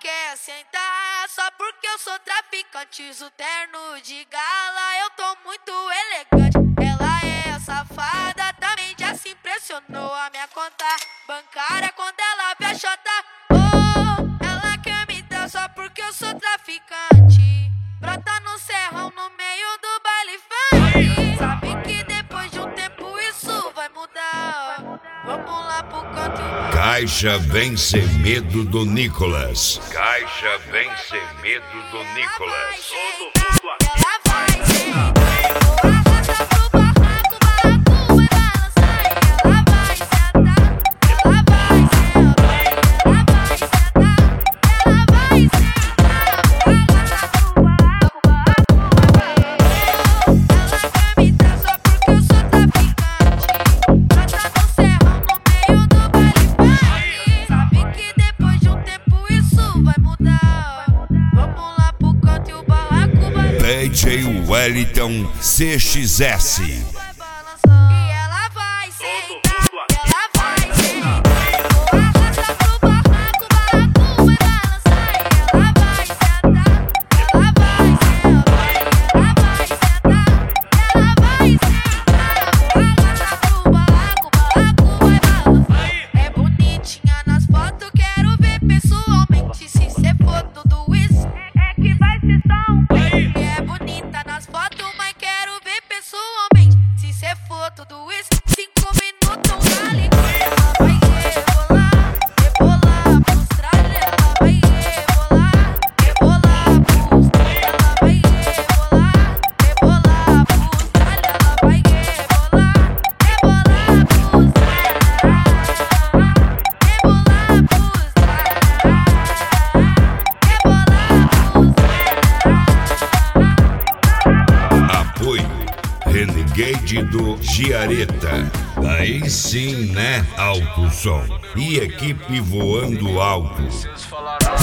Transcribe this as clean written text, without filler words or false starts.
quer sentar só porque eu sou traficante. Uso terno de gala, eu tô muito elegante. Ela é safada, também já se impressionou. A minha conta bancária quando ela vê a chota. Oh, ela quer me dar só porque eu sou traficante. Brota no serrão no meio do baile funk. Sabe que depois de um tempo isso vai mudar. Vamos lá pro canto. Caixa vem sem medo do Nicolas. Caixa vem sem medo do Nicolas. Ela vai sentar, vou arrastar pro barraco, barraco vai balançar. Ela vai sentar, ela vai sentar, ela vai sentar, ela vai sentar, vou arrastar pro barraco, barraco vai balançar. Ela quer me dar só porque eu sou traficante. Brota no serrão no meio do baile funk. Sabe que depois de um tempo isso vai mudar. Vamos lá pro canto e o barraco vai DJ Wellington CXS. vai balançar. E ela vai sentar, ela vai sentar. Vou arrastar pro barraco, barraco vai balançar. Ela vai sentar, ela vai sentar, ela vai sentar, ela vai sentar. Vou arrastar pro barraco, barraco vai balançar. É bonitinha nas fotos, quero ver pessoalmente. Se cê for tudo isso, é que vai ser só um beijo. É bonita nas fotos, mas quero ver pessoalmente. Se cê for tudo isso, 5 minutos vale. Ela vai rebolar, rebolar pros tralhos. Ela vai rebolar, rebolar pros tralhos. Ela vai rebolar, rebolar pros tralhos. Ela vai rebolar, rebolar pros Apoio Renegade do Giareta. Aí sim, né? Alto som. E equipe voando alto. Vocês falaram